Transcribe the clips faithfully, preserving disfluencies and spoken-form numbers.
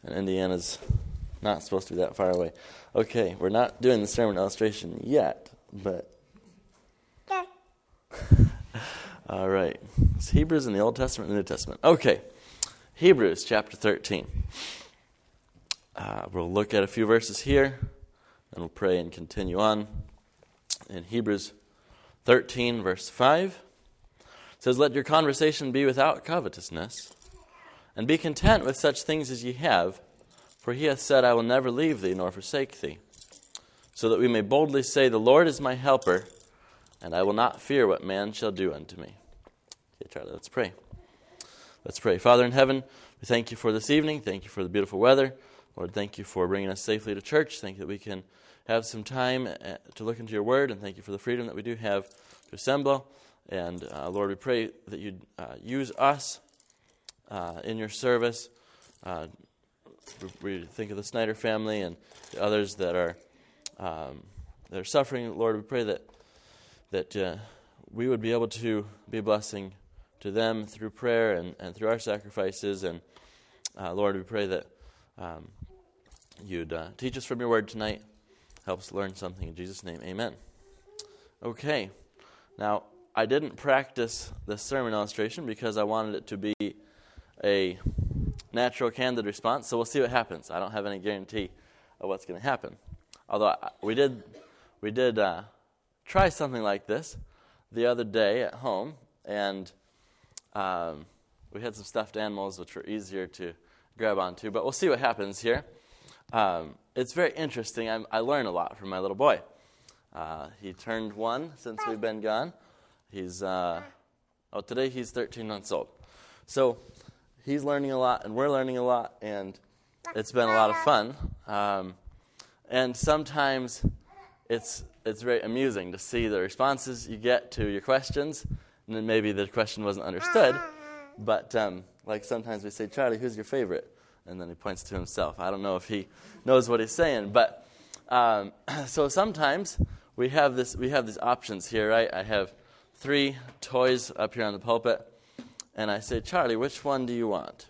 And Indiana's not supposed to be that far away. Okay, we're not doing the sermon illustration yet, but... All right. It's Hebrews in the Old Testament and the New Testament. Okay, Hebrews chapter thirteen. Uh, we'll look at a few verses here, and we'll pray and continue on. In Hebrews thirteen, verse five, it says, "Let your conversation be without covetousness, and be content with such things as ye have, for he hath said, I will never leave thee nor forsake thee, so that we may boldly say, The Lord is my helper, and I will not fear what man shall do unto me." Okay, Charlie, let's pray. Let's pray. Father in heaven, we thank you for this evening. Thank you for the beautiful weather. Lord, thank you for bringing us safely to church. Thank you that we can have some time to look into your word, and thank you for the freedom that we do have to assemble. And uh, Lord, we pray that you'd uh, use us uh, in your service. Uh, we think of the Snyder family and the others that are um, that are suffering. Lord, we pray that that uh, we would be able to be a blessing to them through prayer and, and through our sacrifices. And uh, Lord, we pray that um, you'd uh, teach us from your word tonight. Help us learn something. In Jesus' name, amen. Okay. Now, I didn't practice this sermon illustration because I wanted it to be a natural, candid response. So we'll see what happens. I don't have any guarantee of what's going to happen. Although we did, we did uh, try something like this the other day at home, and um, we had some stuffed animals which were easier to grab onto. But we'll see what happens here. Um, it's very interesting. I'm, I learn a lot from my little boy. Uh, he turned one since we've been gone. He's, uh, oh, today he's thirteen months old. So he's learning a lot, and we're learning a lot, and it's been a lot of fun. Um, and sometimes it's it's very amusing to see the responses you get to your questions, and then maybe the question wasn't understood. But um, like sometimes we say, Charlie, who's your favorite? And then he points to himself. I don't know if he knows what he's saying, but um, so sometimes we have this. We have these options here, right? I have three toys up here on the pulpit, and I say, Charlie, which one do you want?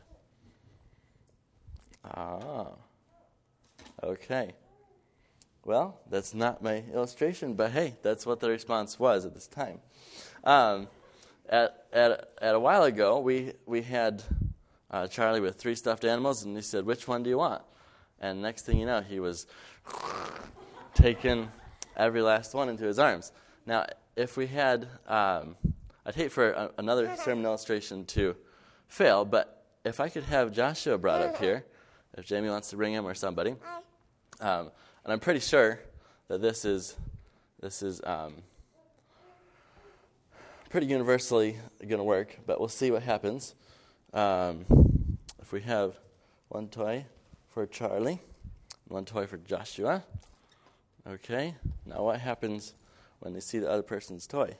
Ah, okay. Well, that's not my illustration, but hey, that's what the response was at this time. Um, at at at a while ago, we we had uh, Charlie with three stuffed animals, and he said, "Which one do you want?" And next thing you know, he was taking every last one into his arms. Now, if we had, um, I'd hate for a, another sermon illustration to fail, but if I could have Joshua brought up here, if Jamie wants to bring him or somebody, um, and I'm pretty sure that this is this is um, pretty universally going to work, but we'll see what happens. Um, if we have one toy for Charlie, one toy for Joshua. Okay, now what happens when they see the other person's toy?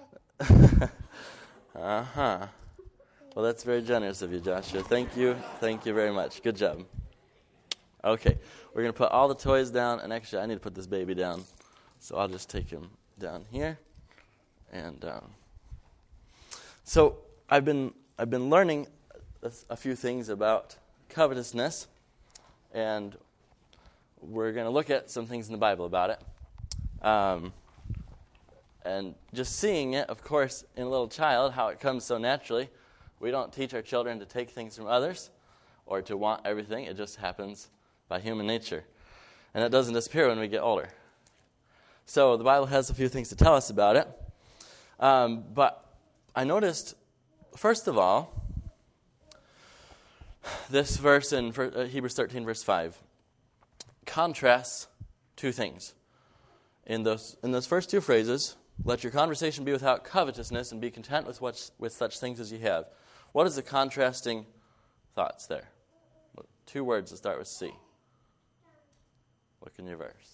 uh-huh. Well, that's very generous of you, Joshua. Thank you. Thank you very much. Good job. Okay, we're going to put all the toys down, and actually I need to put this baby down, so I'll just take him down here. And um, so I've been I've been learning a, a few things about covetousness, and we're going to look at some things in the Bible about it. Um, and just seeing it, of course, in a little child, how it comes so naturally. We don't teach our children to take things from others or to want everything. It just happens by human nature. And it doesn't disappear when we get older. So the Bible has a few things to tell us about it. Um, but I noticed, first of all, this verse in Hebrews thirteen, verse five, contrasts two things. In those in those first two phrases, let your conversation be without covetousness and be content with what, with such things as you have. What is the contrasting thoughts there? Two words that start with C. Look in your verse.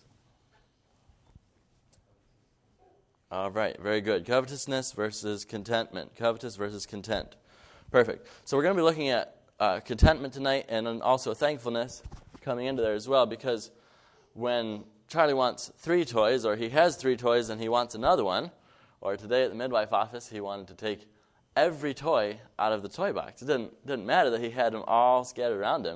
All right, very good. Covetousness versus contentment. Covetous versus content. Perfect. So we're going to be looking at uh, contentment tonight, and then also thankfulness coming into there as well, because when Charlie wants three toys, or he has three toys and he wants another one, or today at the midwife office he wanted to take every toy out of the toy box. It didn't didn't matter that he had them all scattered around him.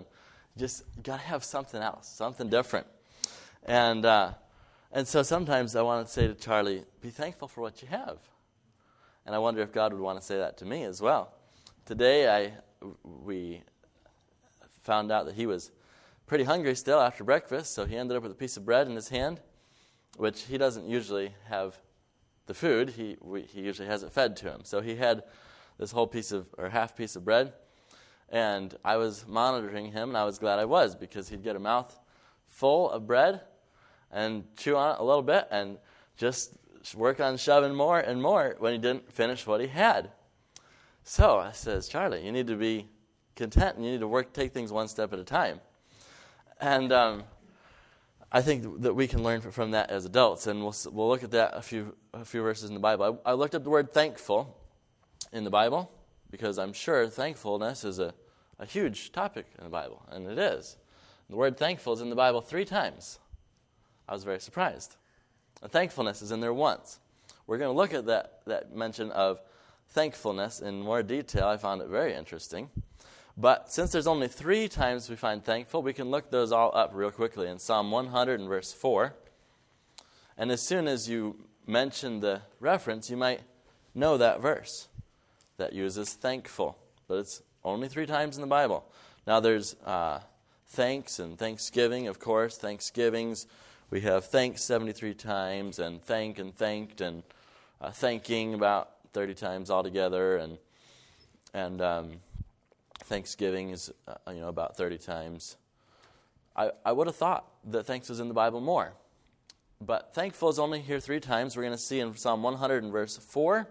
just got to have something else, something different. And uh, and so sometimes I want to say to Charlie, be thankful for what you have. And I wonder if God would want to say that to me as well. Today I we found out that he was pretty hungry still after breakfast, so he ended up with a piece of bread in his hand, which he doesn't usually have the food. He we, he usually has it fed to him. So he had this whole piece of, or half piece of bread, and I was monitoring him, and I was glad I was, because he'd get a mouth full of bread and chew on it a little bit and just work on shoving more and more when he didn't finish what he had. So I says, Charlie, you need to be content, and you need to work, take things one step at a time. And um, I think that we can learn from that as adults, and we'll we'll look at that a few a few verses in the Bible. I, I looked up the word thankful in the Bible, because I'm sure thankfulness is a, a huge topic in the Bible, and it is. The word thankful is in the Bible three times. I was very surprised. And thankfulness is in there once. We're going to look at that, that mention of thankfulness in more detail. I found it very interesting. But since there's only three times we find thankful, we can look those all up real quickly in Psalm one hundred and verse four. And as soon as you mention the reference, you might know that verse that uses thankful. But it's only three times in the Bible. Now there's uh, thanks and thanksgiving, of course. Thanksgivings, we have thanks seventy-three times, and thank and thanked, and uh, thanking about thirty times altogether, and and um, Thanksgiving is uh, you know about thirty times. I, I would have thought that thanks was in the Bible more. But thankful is only here three times. We're going to see in Psalm one hundred and verse four.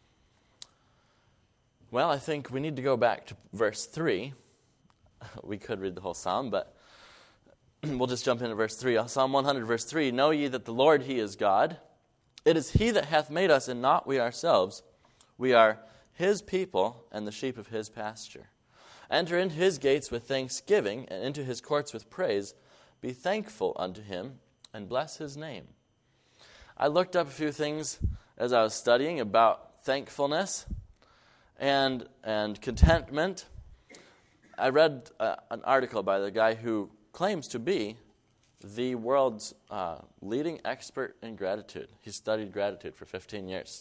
Well, I think we need to go back to verse three. We could read the whole psalm, but we'll just jump into verse three. Psalm one hundred, verse three. Know ye that the Lord, he is God. It is he that hath made us, and not we ourselves. We are his people, and the sheep of his pasture. Enter into his gates with thanksgiving, and into his courts with praise. Be thankful unto him, and bless his name. I looked up a few things as I was studying about thankfulness and and contentment. I read uh, an article by the guy who claims to be the world's uh, leading expert in gratitude. He studied gratitude for fifteen years.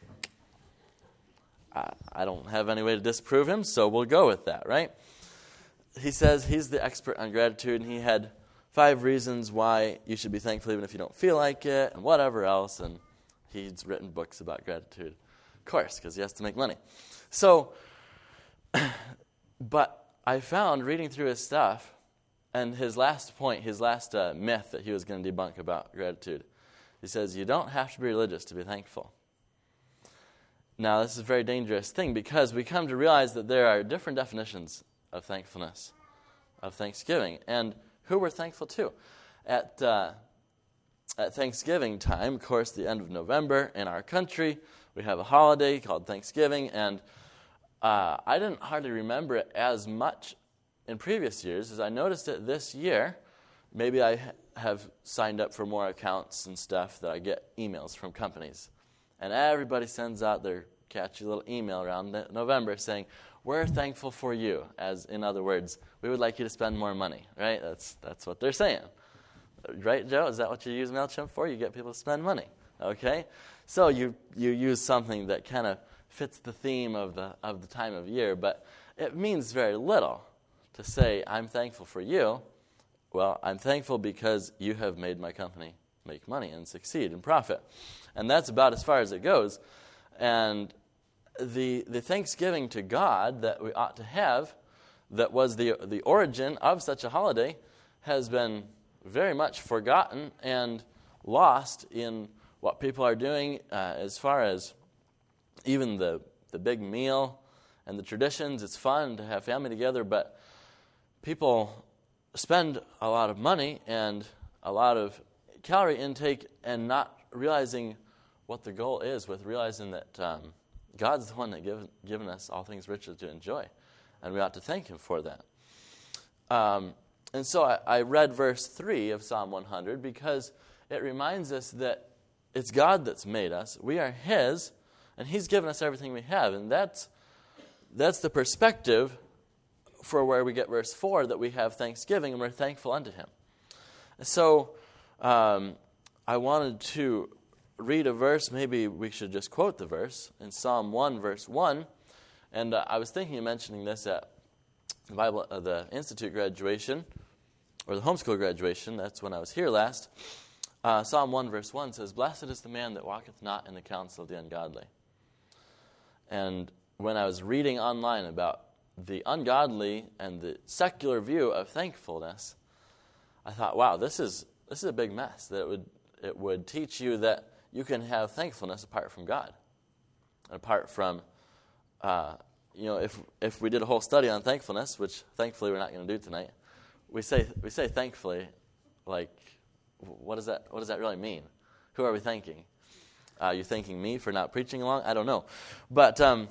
Uh, I don't have any way to disprove him, so we'll go with that, right? He says he's the expert on gratitude, and he had five reasons why you should be thankful even if you don't feel like it, and whatever else, and he's written books about gratitude, of course, because he has to make money. So, but I found, reading through his stuff, and his last point, his last uh, myth that he was going to debunk about gratitude, he says, you don't have to be religious to be thankful. Now, this is a very dangerous thing, because we come to realize that there are different definitions of thankfulness, of thanksgiving, and who we're thankful to. At, uh, at Thanksgiving time, of course, the end of November in our country, we have a holiday called Thanksgiving, and uh, I didn't hardly remember it as much in previous years as I noticed it this year. Maybe I ha- have signed up for more accounts and stuff that I get emails from companies. And everybody sends out their catchy little email around November saying, we're thankful for you. As in other words, we would like you to spend more money, right? That's that's what they're saying. Right, Joe? Is that what you use MailChimp for? You get people to spend money. Okay? So you, you use something that kind of fits the theme of the of the time of year, but it means very little to say, I'm thankful for you. Well, I'm thankful because you have made my company make money and succeed and profit. And that's about as far as it goes. And the the thanksgiving to God that we ought to have, that was the the origin of such a holiday, has been very much forgotten and lost in what people are doing uh, as far as even the, the big meal and the traditions. It's fun to have family together, but people spend a lot of money and a lot of calorie intake and not realizing what the goal is, with realizing that um, God's the one that given given us all things richly to enjoy, and we ought to thank him for that. Um, and so I, I read verse three of Psalm one hundred because it reminds us that it's God that's made us. We are his, and he's given us everything we have. And that's that's the perspective for where we get verse four, that we have thanksgiving and we're thankful unto him. So um, I wanted to read a verse. Maybe we should just quote the verse in Psalm one, verse one. And uh, I was thinking of mentioning this at the Bible, uh, the Institute graduation, or the homeschool graduation. That's when I was here last. Uh, Psalm one, verse one says, "Blessed is the man that walketh not in the counsel of the ungodly." And when I was reading online about the ungodly and the secular view of thankfulness, I thought, wow, this is this is a big mess. That it would it would teach you that you can have thankfulness apart from God, and apart from, uh, you know, if if we did a whole study on thankfulness, which thankfully we're not going to do tonight, we say we say thankfully, like, what does that what does that really mean? Who are we thanking? Uh, you thanking me for not preaching along? I don't know, but um,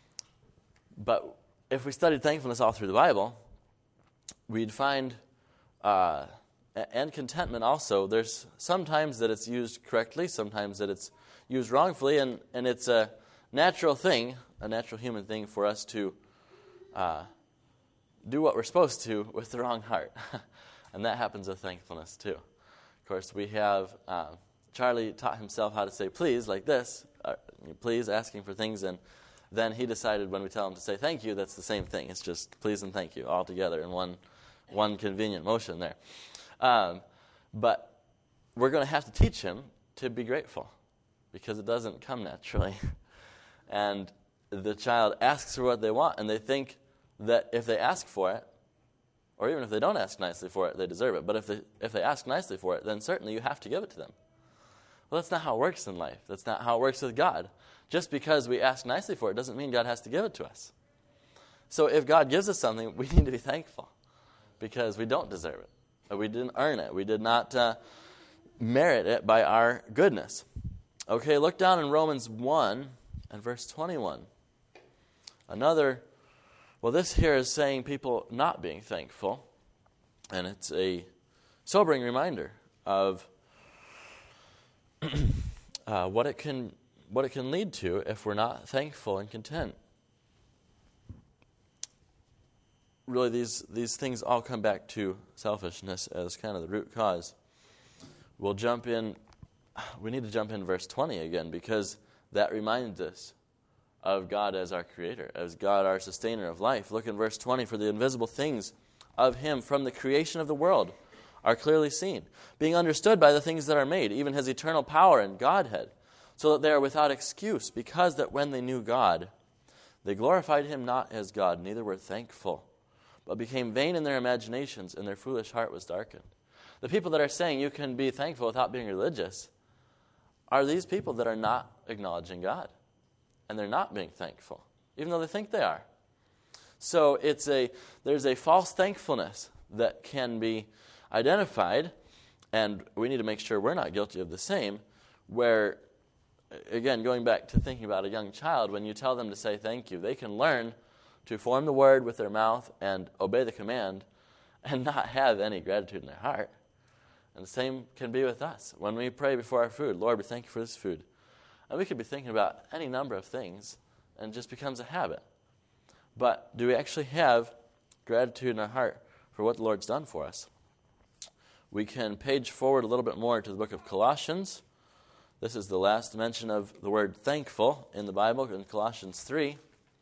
but if we studied thankfulness all through the Bible, we'd find. Uh, and contentment also, there's sometimes that it's used correctly, sometimes that it's used wrongfully, and, and it's a natural thing, a natural human thing for us to uh, do what we're supposed to with the wrong heart. And that happens with thankfulness too. Of course, we have, uh, Charlie taught himself how to say please like this, uh, please, asking for things, and then he decided when we tell him to say thank you, that's the same thing. It's just please and thank you all together in one one convenient motion there. Um, but we're going to have to teach him to be grateful, because it doesn't come naturally. And the child asks for what they want, and they think that if they ask for it, or even if they don't ask nicely for it, they deserve it. But if they, if they ask nicely for it, then certainly you have to give it to them. Well, that's not how it works in life. That's not how it works with God. Just because we ask nicely for it doesn't mean God has to give it to us. So if God gives us something, we need to be thankful, because we don't deserve it. We didn't earn it. We did not uh, merit it by our goodness. Okay, look down in Romans one and verse twenty-one. Another, well, this here is saying people not being thankful, and it's a sobering reminder of uh, what it can what it can lead to if we're not thankful and content. Really, these, these things all come back to selfishness as kind of the root cause. We'll jump in, we need to jump in verse twenty again, because that reminds us of God as our creator, as God our sustainer of life. Look in verse twenty, "For the invisible things of him from the creation of the world are clearly seen, being understood by the things that are made, even his eternal power and Godhead, so that they are without excuse, because that when they knew God, they glorified him not as God, neither were thankful, but became vain in their imaginations, and their foolish heart was darkened." The people that are saying you can be thankful without being religious are these people that are not acknowledging God, and they're not being thankful, even though they think they are. So it's a there's a false thankfulness that can be identified, and we need to make sure we're not guilty of the same, where, again, going back to thinking about a young child, when you tell them to say thank you, they can learn to form the word with their mouth and obey the command and not have any gratitude in their heart. And the same can be with us. When we pray before our food, "Lord, we thank you for this food." And we could be thinking about any number of things, and it just becomes a habit. But do we actually have gratitude in our heart for what the Lord's done for us? We can page forward a little bit more to the book of Colossians. This is the last mention of the word thankful in the Bible, in Colossians three.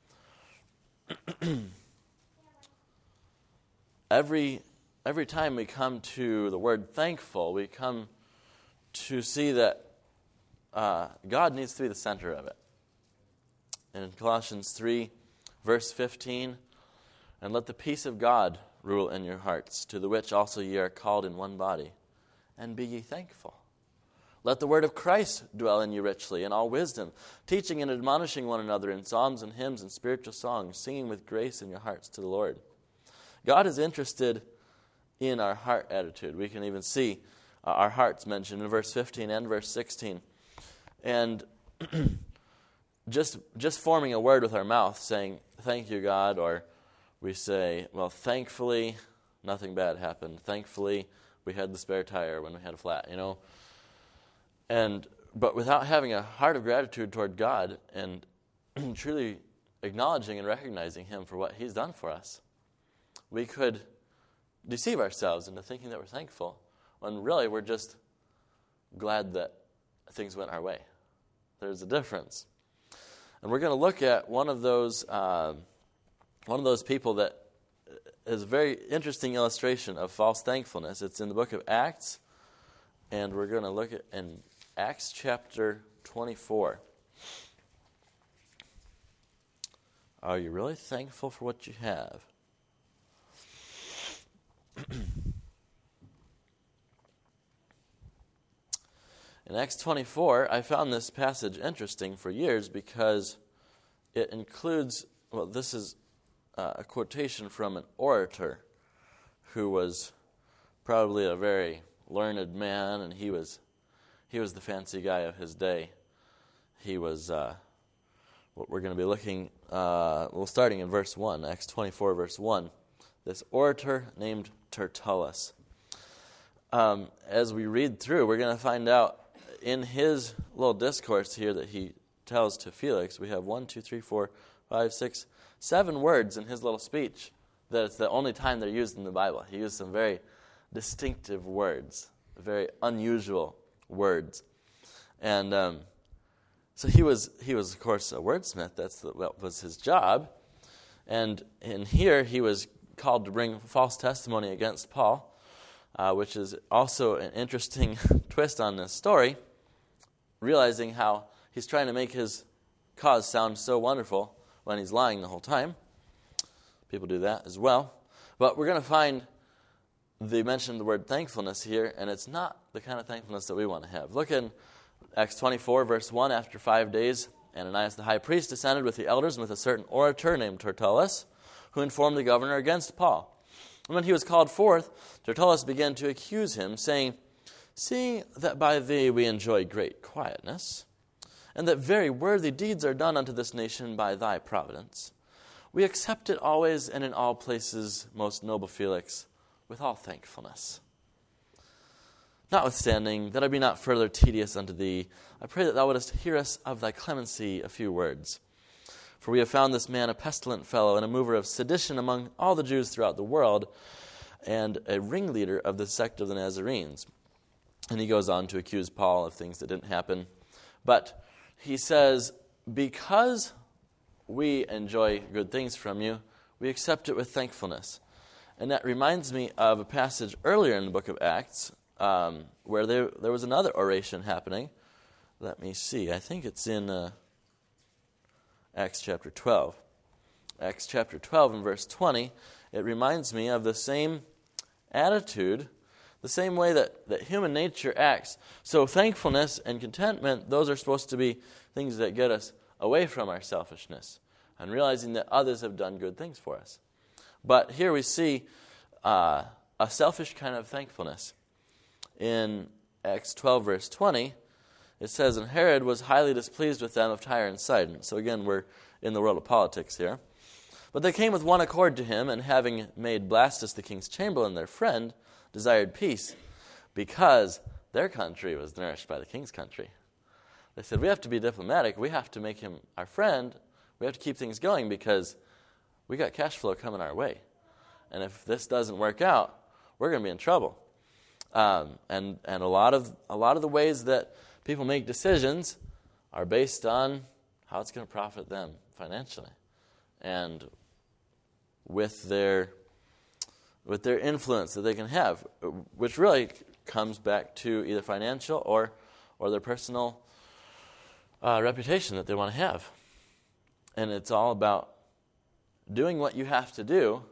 every every time we come to the word thankful, we come to see that uh, God needs to be the center of it. In Colossians three, verse fifteen, "And let the peace of God rule in your hearts, to the which also ye are called in one body, and be ye thankful. Let the word of Christ dwell in you richly, in all wisdom, teaching and admonishing one another in psalms and hymns and spiritual songs, singing with grace in your hearts to the Lord." God is interested in our heart attitude. We can even see uh, our hearts mentioned in verse fifteen and verse sixteen. And just just forming a word with our mouth, saying, "Thank you, God," or we say, "Well, thankfully, nothing bad happened. Thankfully, we had the spare tire when we had a flat," you know. And but without having a heart of gratitude toward God and truly acknowledging and recognizing Him for what He's done for us, we could deceive ourselves into thinking that we're thankful, when really we're just glad that things went our way. There's a difference. And we're going to look at one of those uh, one of those people that is a very interesting illustration of false thankfulness. It's in the book of Acts, and we're going to look at in Acts chapter twenty-four. Are you really thankful for what you have? In Acts twenty-four, I found this passage interesting for years because it includes, well, this is uh, a quotation from an orator who was probably a very learned man, and he was he was the fancy guy of his day. He was, uh, what we're going to be looking, uh, well, starting in verse one, Acts twenty-four, verse one, this orator named Tertullus. Um, as we read through, we're going to find out in his little discourse here that he tells to Felix, we have one, two, three, four, five, six, seven words in his little speech that it's the only time they're used in the Bible. He used some very distinctive words, very unusual words. And um, so he was, he was, of course, a wordsmith. That's the, that was his job. And in here, he was called to bring false testimony against Paul, uh, which is also an interesting twist on this story, realizing how he's trying to make his cause sound so wonderful when he's lying the whole time. People do that as well. But we're going to find they mentioned the word thankfulness here, and it's not the kind of thankfulness that we want to have. Look in Acts twenty-four, verse one. After five days, Ananias the high priest descended with the elders and with a certain orator named Tertullus, who informed the governor against Paul. And when he was called forth, Tertullus began to accuse him, saying, "Seeing that by thee we enjoy great quietness, and that very worthy deeds are done unto this nation by thy providence, we accept it always and in all places, most noble Felix, with all thankfulness. Notwithstanding, that I be not further tedious unto thee, I pray that thou wouldest hear us of thy clemency a few words. For we have found this man a pestilent fellow and a mover of sedition among all the Jews throughout the world, and a ringleader of the sect of the Nazarenes." And he goes on to accuse Paul of things that didn't happen. But he says, because we enjoy good things from you, we accept it with thankfulness. And that reminds me of a passage earlier in the book of Acts, um, where there, there was another oration happening. Let me see. I think it's in uh, Acts chapter twelve. Acts chapter twelve and verse twenty. It reminds me of the same attitude, the same way that, that human nature acts. So thankfulness and contentment, those are supposed to be things that get us away from our selfishness and realizing that others have done good things for us. But here we see uh, a selfish kind of thankfulness. In Acts twelve, verse twenty, it says, "And Herod was highly displeased with them of Tyre and Sidon." So again, we're in the world of politics here. "But they came with one accord to him, and having made Blastus the king's chamberlain their friend, desired peace, because their country was nourished by the king's country." They said, we have to be diplomatic. We have to make him our friend. We have to keep things going because we got cash flow coming our way. And if this doesn't work out, we're going to be in trouble. Um, and and a lot of a lot of the ways that people make decisions are based on how it's going to profit them financially, and with their with their influence that they can have, which really comes back to either financial or or their personal uh, reputation that they want to have. And it's all about doing what you have to do,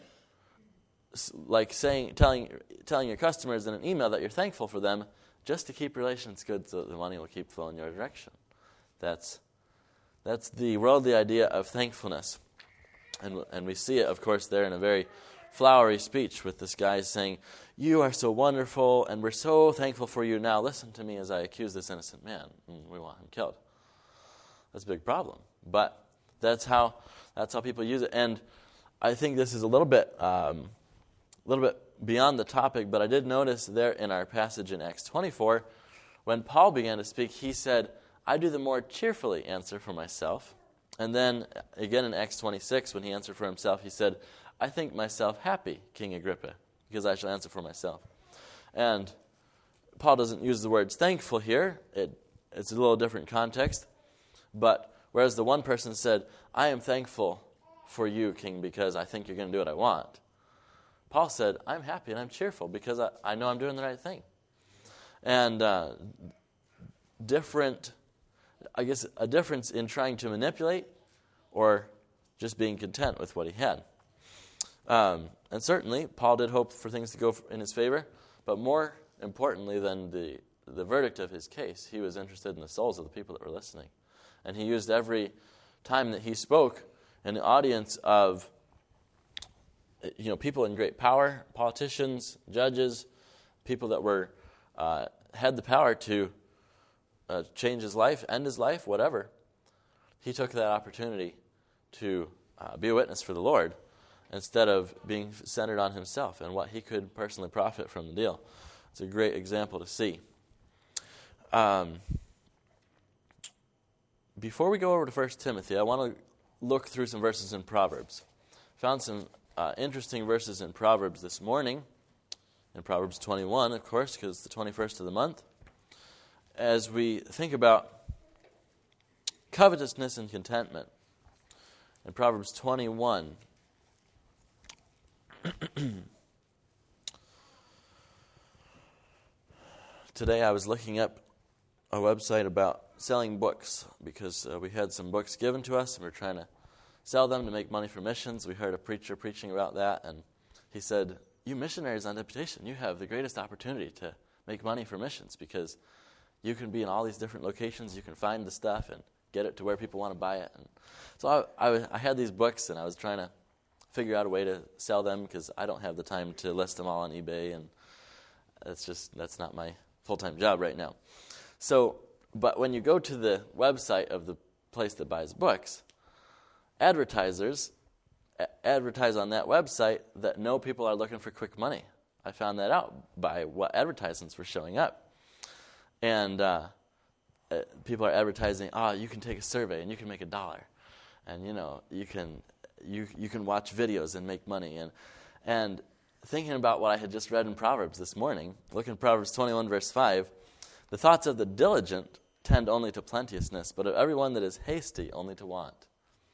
like saying, telling, telling your customers in an email that you're thankful for them, just to keep relations good, so that the money will keep flowing your direction. That's that's the worldly idea of thankfulness, and and we see it, of course, there in a very flowery speech with this guy saying, "You are so wonderful, and we're so thankful for you. Now listen to me as I accuse this innocent man, and we want him killed." That's a big problem, but that's how that's how people use it. And I think this is a little bit um, a little bit beyond the topic, but I did notice there in our passage in Acts twenty-four, when Paul began to speak, he said, "I do the more cheerfully answer for myself." And then again in Acts twenty-six, when he answered for himself, he said, I think myself happy, King Agrippa, because I shall answer for myself. And Paul doesn't use the words thankful here. It, it's a little different context. But whereas the one person said, I am thankful for you, King, because I think you're going to do what I want, Paul said, I'm happy and I'm cheerful because I, I know I'm doing the right thing. And uh, different, I guess, a difference in trying to manipulate or just being content with what he had. Um, and certainly, Paul did hope for things to go in his favor, but more importantly than the, the verdict of his case, he was interested in the souls of the people that were listening. And he used every time that he spoke an audience of you know, people in great power, politicians, judges, people that were uh, had the power to uh, change his life, end his life, whatever. He took that opportunity to uh, be a witness for the Lord instead of being centered on himself and what he could personally profit from the deal. It's a great example to see. Um, before we go over to First Timothy, I want to look through some verses in Proverbs. Found some Uh, interesting verses in Proverbs this morning, in Proverbs twenty-one, of course, because it's the twenty-first of the month, as we think about covetousness and contentment. In Proverbs twenty-one, today I was looking up a website about selling books, because uh, we had some books given to us, and we we're trying to sell them to make money for missions. We heard a preacher preaching about that, and he said, you missionaries on deputation, you have the greatest opportunity to make money for missions because you can be in all these different locations, you can find the stuff and get it to where people want to buy it. And so I, I, I had these books, and I was trying to figure out a way to sell them because I don't have the time to list them all on eBay, and that's just that's not my full-time job right now. So, but when you go to the website of the place that buys books, advertisers advertise on that website that no people are looking for quick money. I found that out by what advertisements were showing up. And uh, people are advertising, oh, you can take a survey and you can make a dollar. And, you know, you can you you can watch videos and make money. And and thinking about what I had just read in Proverbs this morning, looking at Proverbs twenty-one, verse five, the thoughts of the diligent tend only to plenteousness, but of everyone that is hasty only to want.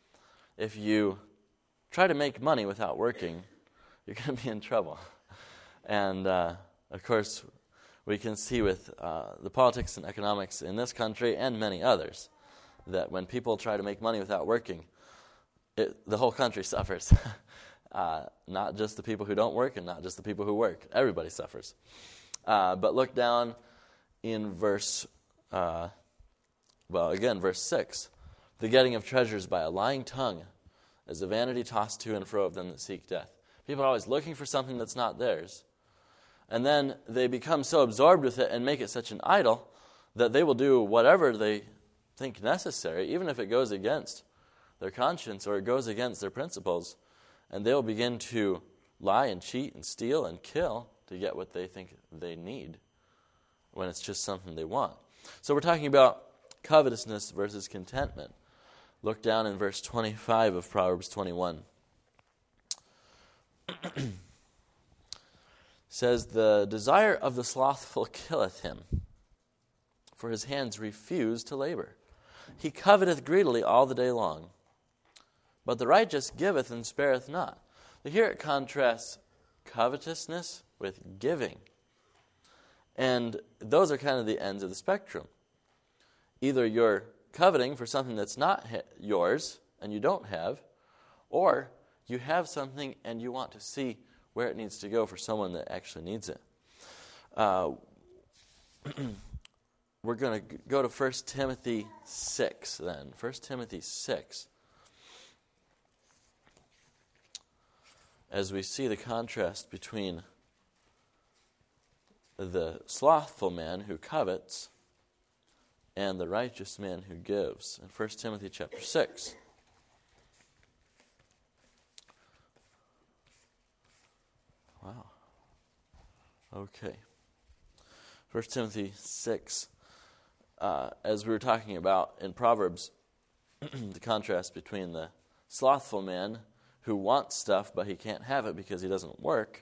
If you try to make money without working, you're going to be in trouble. And, uh, of course, we can see with uh, the politics and economics in this country and many others that when people try to make money without working, it, the whole country suffers. uh, not just the people who don't work and not just the people who work. Everybody suffers. Uh, but look down in verse, uh, well, again, verse six. The getting of treasures by a lying tongue is a vanity tossed to and fro of them that seek death. People are always looking for something that's not theirs. And then they become so absorbed with it and make it such an idol that they will do whatever they think necessary, even if it goes against their conscience or it goes against their principles. And they will begin to lie and cheat and steal and kill to get what they think they need when it's just something they want. So we're talking about covetousness versus contentment. Look down in verse twenty-five of Proverbs twenty-one. It says, the desire of the slothful killeth him, for his hands refuse to labor. He coveteth greedily all the day long, but the righteous giveth and spareth not. So here it contrasts covetousness with giving. And those are kind of the ends of the spectrum. Either you're coveting for something that's not ha- yours and you don't have, or you have something and you want to see where it needs to go for someone that actually needs it. Uh, we're going to go to First Timothy six then. First Timothy six. As we see the contrast between the slothful man who covets and the righteous man who gives. In First Timothy chapter six. Wow. Okay. First Timothy six. Uh, as we were talking about in Proverbs, the contrast between the slothful man who wants stuff, but he can't have it because he doesn't work.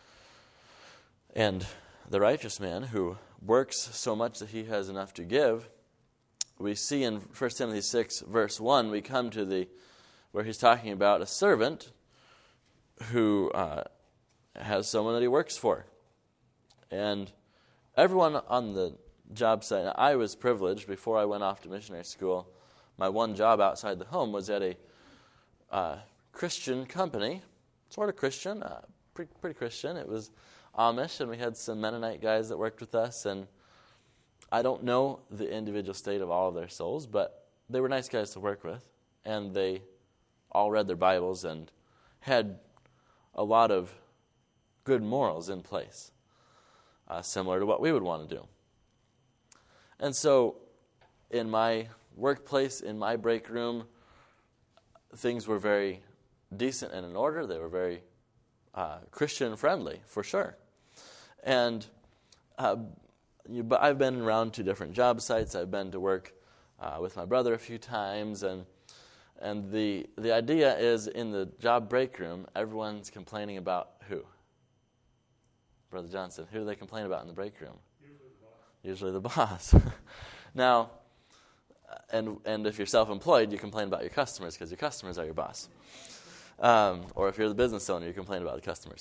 And the righteous man who works so much that he has enough to give. We see in First Timothy six, verse one, we come to the where he's talking about a servant who uh, has someone that he works for. And everyone on the job site, now, I was privileged before I went off to missionary school. My one job outside the home was at a uh, Christian company, sort of Christian, uh, pretty, pretty Christian. It was Amish, and we had some Mennonite guys that worked with us, and I don't know the individual state of all of their souls, but they were nice guys to work with, and they all read their Bibles and had a lot of good morals in place, uh, similar to what we would want to do. And so in my workplace, in my break room, things were very decent and in order. They were very uh, Christian-friendly, for sure. And uh, you, but I've been around to different job sites. I've been to work uh, with my brother a few times, and and the the idea is in the job break room, everyone's complaining about who? Brother Johnson. Who do they complain about in the break room? Usually the boss. Usually the boss. Now, and and if you're self-employed, you complain about your customers because your customers are your boss. Um, or if you're the business owner, you complain about the customers.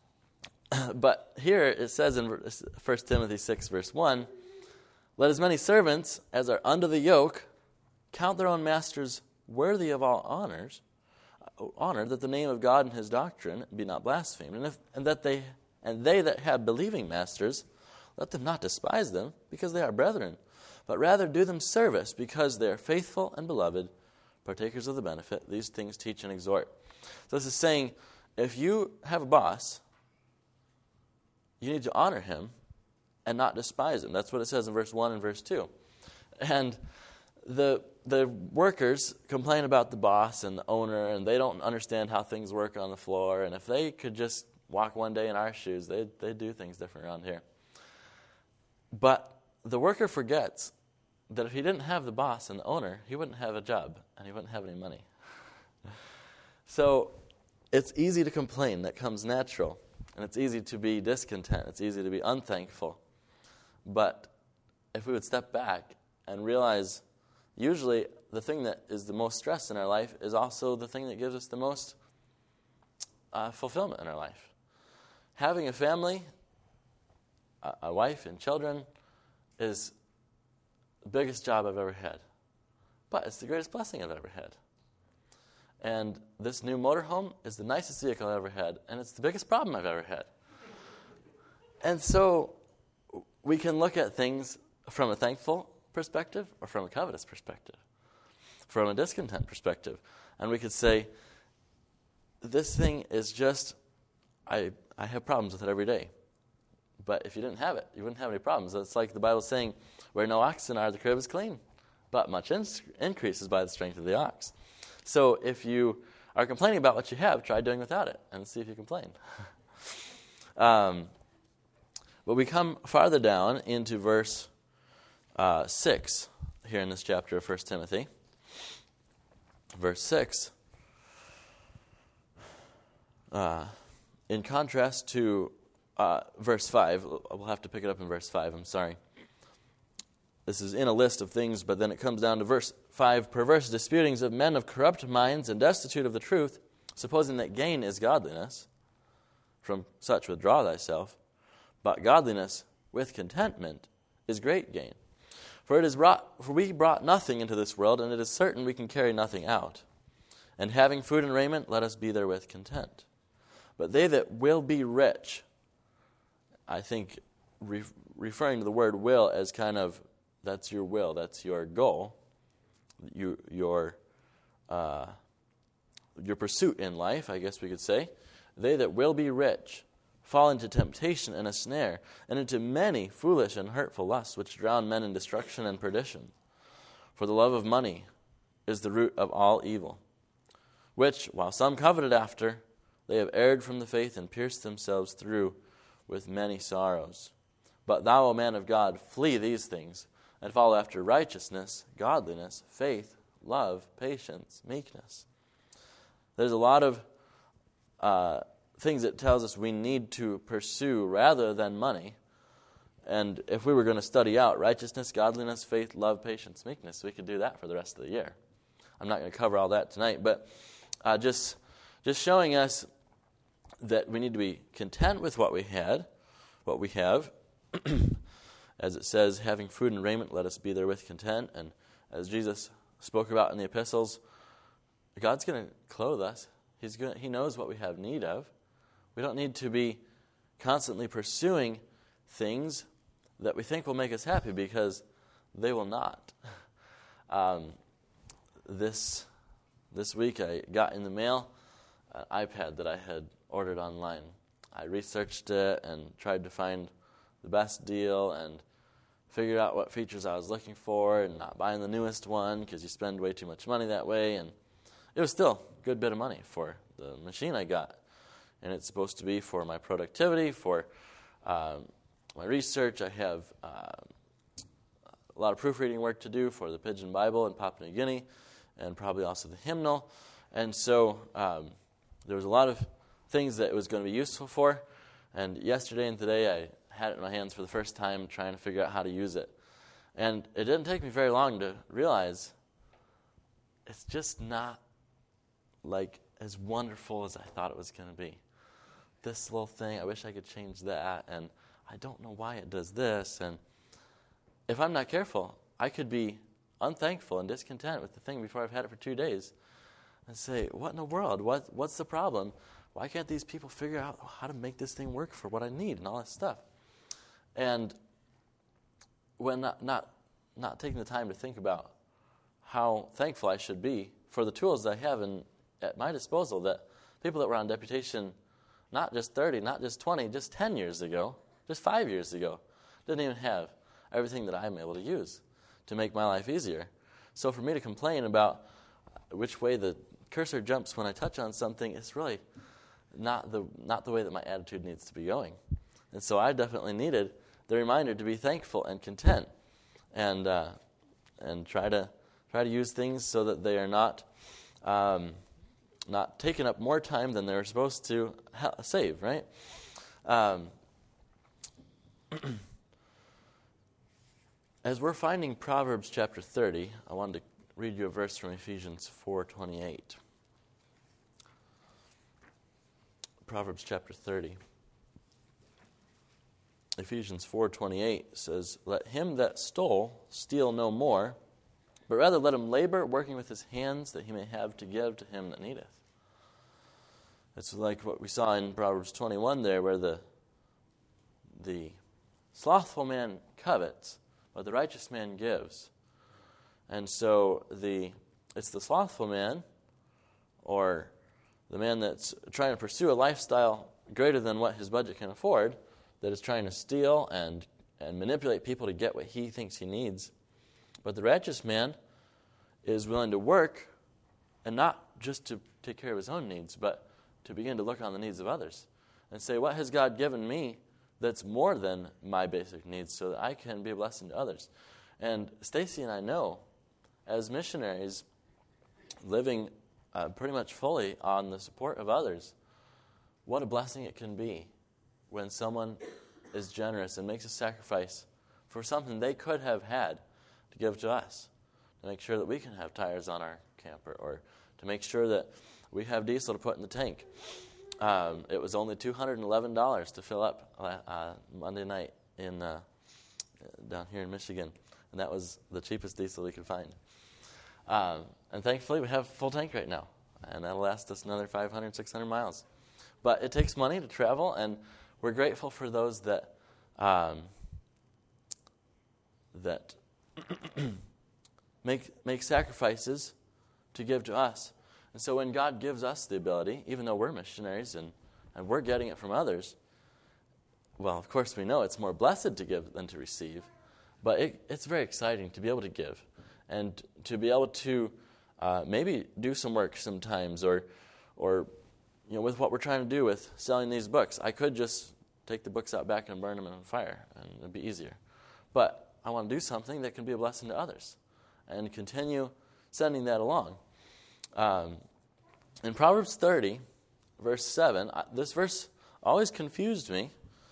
But here it says in First Timothy six, verse one, let as many servants as are under the yoke count their own masters worthy of all honors, honor, that the name of God and his doctrine be not blasphemed, and, if, and that they and they that have believing masters, let them not despise them, because they are brethren, but rather do them service, because they are faithful and beloved, partakers of the benefit. These things teach and exhort. So this is saying, if you have a boss, you need to honor him and not despise him. That's what it says in verse one and verse two. And the the workers complain about the boss and the owner, and they don't understand how things work on the floor. And if they could just walk one day in our shoes, they'd, they'd do things different around here. But the worker forgets that if he didn't have the boss and the owner, he wouldn't have a job, and he wouldn't have any money. So it's easy to complain. That comes natural. And it's easy to be discontent. It's easy to be unthankful. But if we would step back and realize usually the thing that is the most stress in our life is also the thing that gives us the most uh, fulfillment in our life. Having a family, a, a wife and children is the biggest job I've ever had. But it's the greatest blessing I've ever had. And this new motorhome is the nicest vehicle I've ever had, and it's the biggest problem I've ever had. And so we can look at things from a thankful perspective or from a covetous perspective, from a discontent perspective. And we could say, this thing is just, I, I have problems with it every day. But if you didn't have it, you wouldn't have any problems. It's like the Bible saying, where no oxen are, the crib is clean. But much in- increases by the strength of the ox. So if you are complaining about what you have, try doing without it and see if you complain. um, but we come farther down into verse uh, six here in this chapter of First Timothy. Verse six. Uh, in contrast to uh, verse five, we'll have to pick it up in verse five, I'm sorry. This is in a list of things, but then it comes down to verse five. Perverse disputings of men of corrupt minds and destitute of the truth, supposing that gain is godliness. From such withdraw thyself. But godliness with contentment is great gain. For it is brought, for we brought nothing into this world, and it is certain we can carry nothing out. And having food and raiment, let us be therewith content. But they that will be rich, I think re- referring to the word will as kind of, that's your will, that's your goal, you, your uh, your pursuit in life, I guess we could say. They that will be rich fall into temptation and a snare, and into many foolish and hurtful lusts, which drown men in destruction and perdition. For the love of money is the root of all evil, which, while some coveted after, they have erred from the faith and pierced themselves through with many sorrows. But thou, O man of God, flee these things, and follow after righteousness, godliness, faith, love, patience, meekness. There's a lot of uh, things it tells us we need to pursue rather than money. And if we were going to study out righteousness, godliness, faith, love, patience, meekness, we could do that for the rest of the year. I'm not going to cover all that tonight, but uh, just just showing us that we need to be content with what we had, what we have. As it says, having food and raiment, let us be therewith content. And as Jesus spoke about in the epistles, God's going to clothe us. He's going. He knows what we have need of. We don't need to be constantly pursuing things that we think will make us happy, because they will not. Um, this this week I got in the mail an iPad that I had ordered online. I researched it and tried to find the best deal and figured out what features I was looking for, and not buying the newest one because you spend way too much money that way. And it was still a good bit of money for the machine I got. And it's supposed to be for my productivity, for um, my research. I have uh, a lot of proofreading work to do for the Pigeon Bible in Papua New Guinea, and probably also the hymnal. And so um, there was a lot of things that it was going to be useful for. And yesterday and today I had it in my hands for the first time, trying to figure out how to use it. And it didn't take me very long to realize it's just not like as wonderful as I thought it was going to be. This little thing, I wish I could change that, and I don't know why it does this. And if I'm not careful, I could be unthankful and discontent with the thing before I've had it for two days and say, what in the world? What What's the problem? Why can't these people figure out how to make this thing work for what I need and all that stuff? And when not, not not taking the time to think about how thankful I should be for the tools that I have in, at my disposal, that people that were on deputation not just thirty, not just twenty, just ten years ago, just five years ago, didn't even have everything that I'm able to use to make my life easier. So for me to complain about which way the cursor jumps when I touch on something, it's really not the not the way that my attitude needs to be going. And so I definitely needed the reminder to be thankful and content, and uh, and try to try to use things so that they are not um, not taking up more time than they're supposed to ha- save. Right. Um, as we're finding Proverbs chapter thirty, I wanted to read you a verse from Ephesians four twenty-eight. Proverbs chapter thirty. Ephesians four twenty-eight says, "Let him that stole steal no more, but rather let him labor, working with his hands, that he may have to give to him that needeth." It's like what we saw in Proverbs twenty-one there, where the the slothful man covets, but the righteous man gives. And so the it's the slothful man, or the man that's trying to pursue a lifestyle greater than what his budget can afford, that is trying to steal and, and manipulate people to get what he thinks he needs. But the righteous man is willing to work, and not just to take care of his own needs, but to begin to look on the needs of others and say, what has God given me that's more than my basic needs, so that I can be a blessing to others? And Stacy and I know, as missionaries living uh, pretty much fully on the support of others, what a blessing it can be when someone is generous and makes a sacrifice for something they could have had to give to us, to make sure that we can have tires on our camper, or to make sure that we have diesel to put in the tank. Um, it was only two hundred eleven dollars to fill up uh, Monday night in uh, down here in Michigan, and that was the cheapest diesel we could find. Um, and thankfully, we have a full tank right now, and that'll last us another five hundred, six hundred miles. But it takes money to travel, and we're grateful for those that um, that make make sacrifices to give to us. And so when God gives us the ability, even though we're missionaries and, and we're getting it from others, well, of course we know it's more blessed to give than to receive, but it, it's very exciting to be able to give and to be able to uh, maybe do some work sometimes, or or you know, with what we're trying to do with selling these books. I could just take the books out back and burn them in a fire, and it'd be easier. But I want to do something that can be a blessing to others and continue sending that along. Um, in Proverbs thirty, verse seven, this verse always confused me.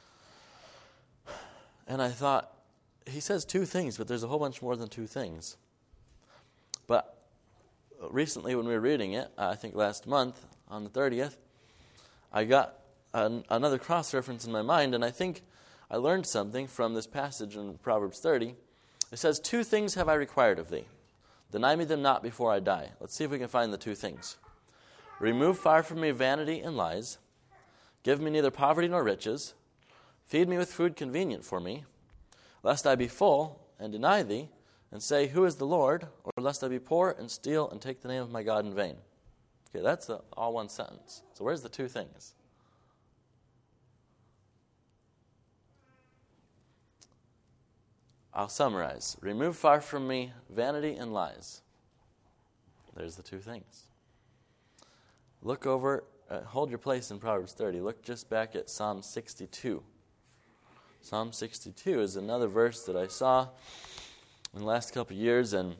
And I thought, he says two things, but there's a whole bunch more than two things. But recently when we were reading it, I think last month on the thirtieth, I got an, another cross-reference in my mind, and I think I learned something from this passage in Proverbs thirty. It says, two things have I required of thee. Deny me them not before I die. Let's see if we can find the two things. Remove far from me vanity and lies. Give me neither poverty nor riches. Feed me with food convenient for me, lest I be full and deny thee, and say, who is the Lord? Or lest I be poor and steal and take the name of my God in vain. Okay, that's a, all one sentence. So where's the two things? I'll summarize. Remove far from me vanity and lies. There's the two things. Look over, uh, hold your place in Proverbs thirty. Look just back at Psalm sixty-two. Psalm sixty-two is another verse that I saw in the last couple of years, and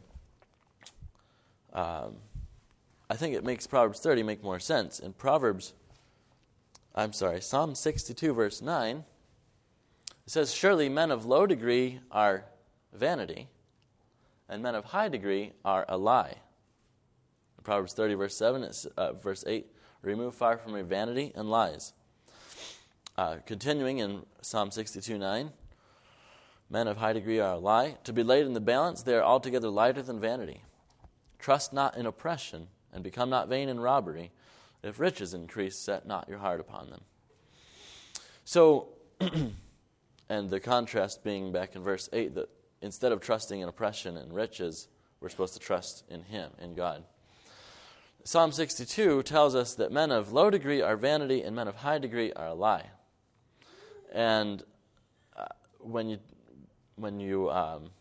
um, I think it makes Proverbs thirty make more sense. In Proverbs, I'm sorry, Psalm sixty-two, verse nine, it says, surely men of low degree are vanity, and men of high degree are a lie. In Proverbs thirty, verse seven, it's, uh, verse eight, remove far from me vanity and lies. Uh, continuing in Psalm sixty-two, nine, men of high degree are a lie. To be laid in the balance, they are altogether lighter than vanity. Trust not in oppression, and become not vain in robbery. If riches increase, set not your heart upon them. So, and the contrast being back in verse eight, that instead of trusting in oppression and riches, we're supposed to trust in Him, in God. Psalm sixty-two tells us that men of low degree are vanity and men of high degree are a lie. And uh, when you, when you, um,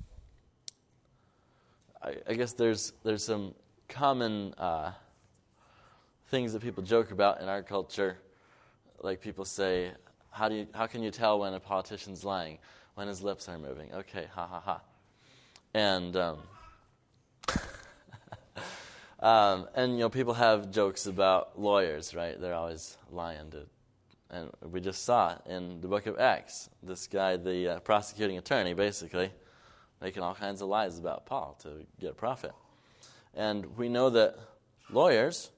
I, I guess there's there's some common uh, things that people joke about in our culture. Like people say, how do you, how can you tell when a politician's lying? When his lips are moving. Okay, ha ha ha. And um, um, and you know, people have jokes about lawyers, right? They're always lying to. And we just saw it in the book of Acts. This guy, the uh, prosecuting attorney, basically making all kinds of lies about Paul to get a profit. And we know that lawyers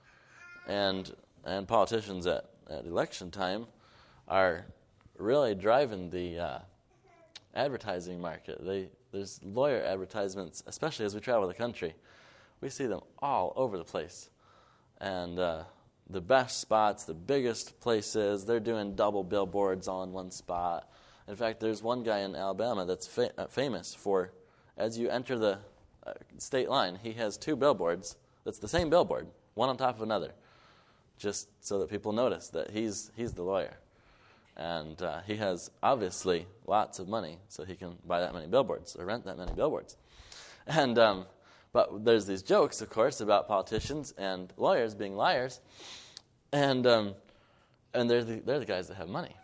and and politicians at, at election time are really driving the uh, advertising market. They there's lawyer advertisements, especially as we travel the country. We see them all over the place. And uh, the best spots, the biggest places, they're doing double billboards all in one spot. In fact, there's one guy in Alabama that's fa- uh, famous for, as you enter the uh, state line, he has two billboards that's the same billboard, one on top of another, just so that people notice that he's he's the lawyer. And uh, he has, obviously, lots of money, so he can buy that many billboards or rent that many billboards. And um, but there's these jokes, of course, about politicians and lawyers being liars, and um, and they're the, they're the guys that have money.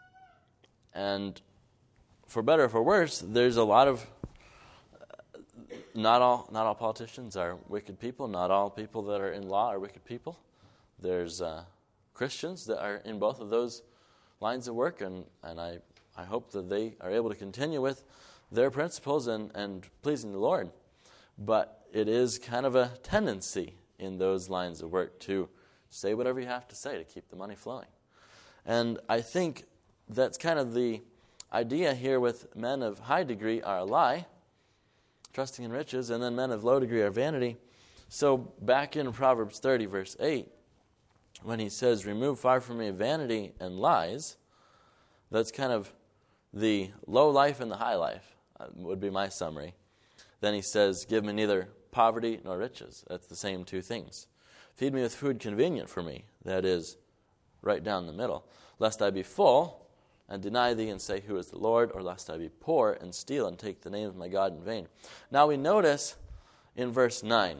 And for better or for worse, there's a lot of uh, not all not all politicians are wicked people. Not all people that are in law are wicked people. There's uh, Christians that are in both of those lines of work, and, and I, I hope that they are able to continue with their principles and, and pleasing the Lord. But it is kind of a tendency in those lines of work to say whatever you have to say to keep the money flowing. And I think that's kind of the idea here with men of high degree are a lie, trusting in riches, and then men of low degree are vanity. So back in Proverbs thirty, verse eight, when he says, remove far from me vanity and lies, that's kind of the low life and the high life, uh, would be my summary. Then he says, give me neither poverty nor riches. That's the same two things. Feed me with food convenient for me. That is, right down the middle. Lest I be full and deny thee and say, who is the Lord? Or lest I be poor and steal and take the name of my God in vain. Now we notice in verse nine,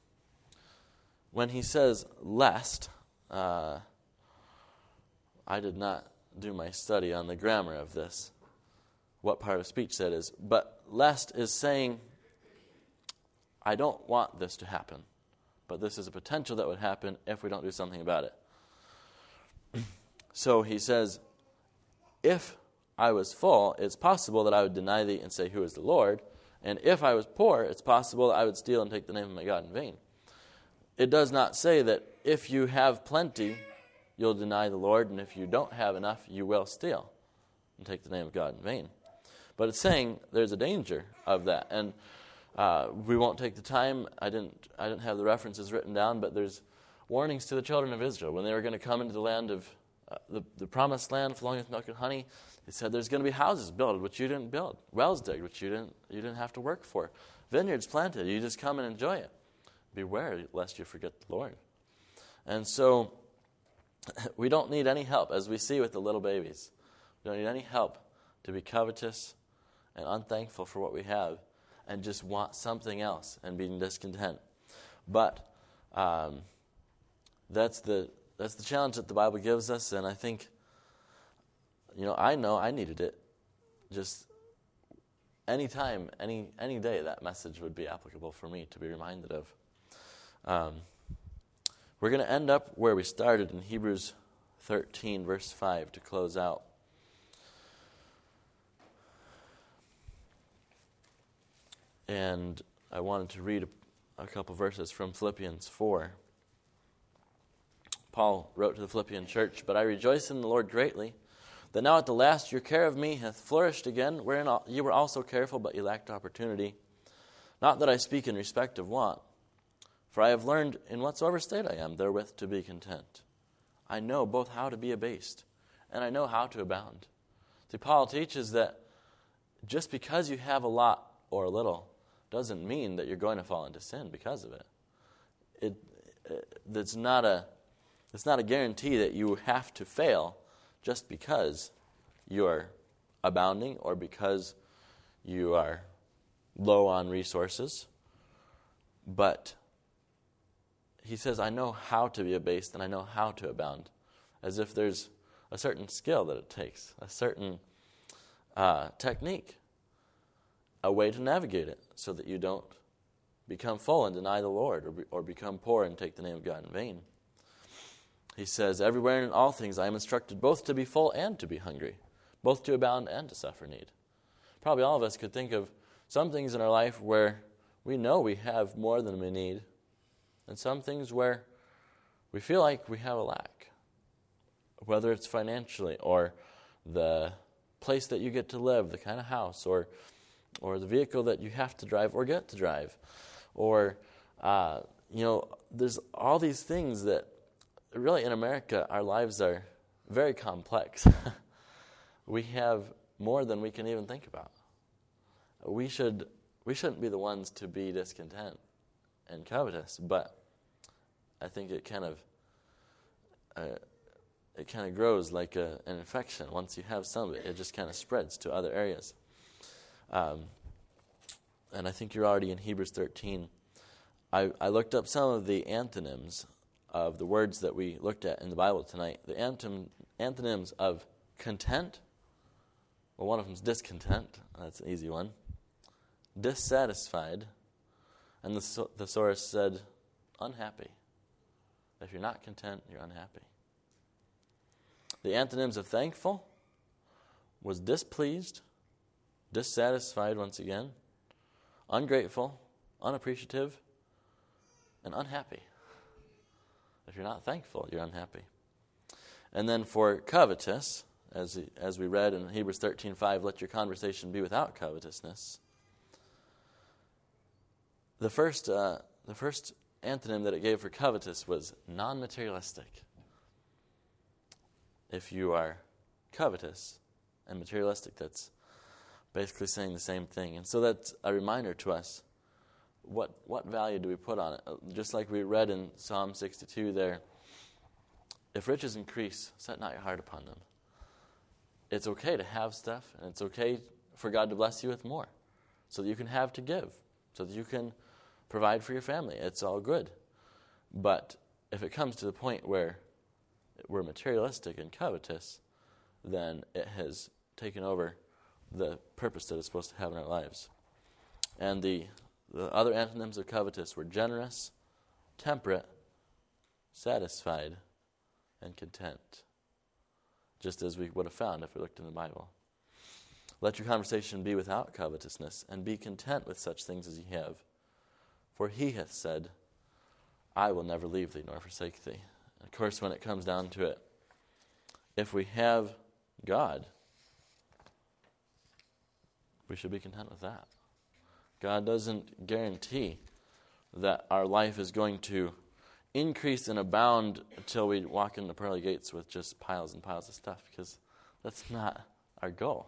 when he says lest, uh, I did not do my study on the grammar of this, what part of speech that is. But lest is saying, I don't want this to happen, but this is a potential that would happen if we don't do something about it. So he says, if I was full, it's possible that I would deny thee and say, who is the Lord? And if I was poor, it's possible that I would steal and take the name of my God in vain. It does not say that if you have plenty, you'll deny the Lord, and if you don't have enough, you will steal and take the name of God in vain. But it's saying there's a danger of that. And uh, we won't take the time. I didn't I didn't have the references written down, but there's warnings to the children of Israel when they were going to come into the land of uh, the, the promised land flowing with milk and honey. It said there's going to be houses built which you didn't build, wells digged which you didn't you didn't have to work for, vineyards planted. You just come and enjoy it. Beware lest you forget the Lord. And so we don't need any help, as we see with the little babies. We don't need any help to be covetous and unthankful for what we have and just want something else and being discontent. But um, that's the that's the challenge that the Bible gives us, and I think, you know, I know I needed it. Just any time, any any day, that message would be applicable for me to be reminded of. Um, we're going to end up where we started in Hebrews thirteen, verse five, to close out. And I wanted to read a, a couple verses from Philippians four. Paul wrote to the Philippian church, "But I rejoice in the Lord greatly, that now at the last your care of me hath flourished again, wherein you were also careful, but you lacked opportunity. Not that I speak in respect of want, for I have learned in whatsoever state I am therewith to be content. I know both how to be abased, and I know how to abound." See, Paul teaches that just because you have a lot or a little doesn't mean that you're going to fall into sin because of it. It, it it's not a it's not a guarantee that you have to fail just because you're abounding or because you are low on resources. But he says, I know how to be abased and I know how to abound, as if there's a certain skill that it takes, a certain uh, technique, a way to navigate it so that you don't become full and deny the Lord, or, be, or become poor and take the name of God in vain. He says, everywhere and in all things I am instructed both to be full and to be hungry, both to abound and to suffer need. Probably all of us could think of some things in our life where we know we have more than we need, and some things where we feel like we have a lack, whether it's financially or the place that you get to live, the kind of house, or or the vehicle that you have to drive or get to drive, or uh, you know, there's all these things that really in America our lives are very complex. We have more than we can even think about. We should we shouldn't be the ones to be discontent and covetous, but I think it kind of uh, it kind of grows like a, an infection. Once you have some of it, it just kind of spreads to other areas. Um, and I think you're already in Hebrews thirteen. I, I looked up some of the antonyms of the words that we looked at in the Bible tonight. The anton- antonyms of content. Well, one of them is discontent. That's an easy one. Dissatisfied. And the thesaurus said unhappy. If you're not content, you're unhappy. The antonyms of thankful was displeased, dissatisfied once again, ungrateful, unappreciative, and unhappy. If you're not thankful, you're unhappy. And then for covetous, as as we read in Hebrews thirteen five, let your conversation be without covetousness. The first uh, the first antonym that it gave for covetous was non-materialistic. If you are covetous and materialistic, that's basically saying the same thing. And so that's a reminder to us, what what value do we put on it? Just like we read in Psalm sixty-two there, if riches increase, set not your heart upon them. It's okay to have stuff, and it's okay for God to bless you with more, so that you can have to give, so that you can provide for your family. It's all good. But if it comes to the point where we're materialistic and covetous, then it has taken over the purpose that it's supposed to have in our lives. And the, the other antonyms of covetous were generous, temperate, satisfied, and content. just as we would have found if we looked in the Bible. Let your conversation be without covetousness, and be content with such things as ye have. For he hath said, I will never leave thee nor forsake thee. And of course, when it comes down to it, if we have God, we should be content with that. God doesn't guarantee that our life is going to increase and abound until we walk in the pearly gates with just piles and piles of stuff, because that's not our goal.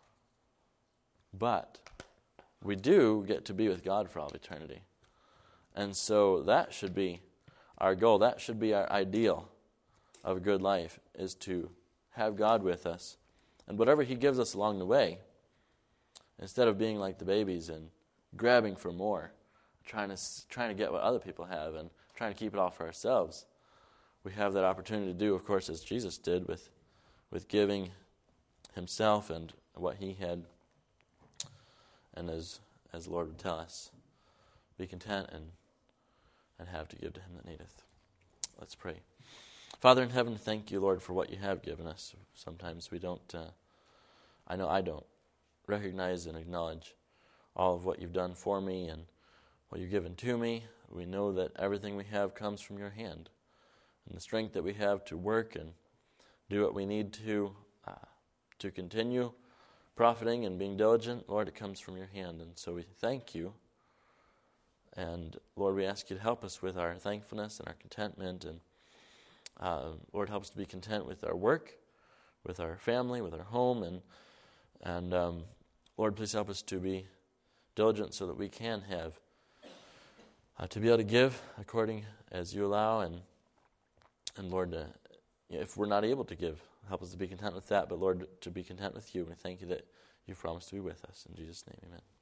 But we do get to be with God for all eternity. And so that should be our goal. That should be our ideal of a good life, is to have God with us. And whatever he gives us along the way, instead of being like the babies and grabbing for more, trying to trying to get what other people have and trying to keep it all for ourselves, we have that opportunity to do, of course, as Jesus did with, with giving himself and what he had. And as as the Lord would tell us, be content and, and have to give to him that needeth. Let's pray. Father in heaven, thank you, Lord, for what you have given us. Sometimes we don't, uh, I know I don't, recognize and acknowledge all of what you've done for me and what you've given to me. We know that everything we have comes from your hand. And the strength that we have to work and do what we need to uh, to continue profiting and being diligent, Lord, it comes from your hand. And so we thank you. And Lord, we ask you to help us with our thankfulness and our contentment. And uh, Lord, help us to be content with our work, with our family, with our home. And, and um, Lord, please help us to be diligent so that we can have, uh, to be able to give according as you allow. And, and Lord, uh, if we're not able to give, help us to be content with that. But Lord, to be content with you. And we thank you that you promised to be with us. In Jesus' name, amen.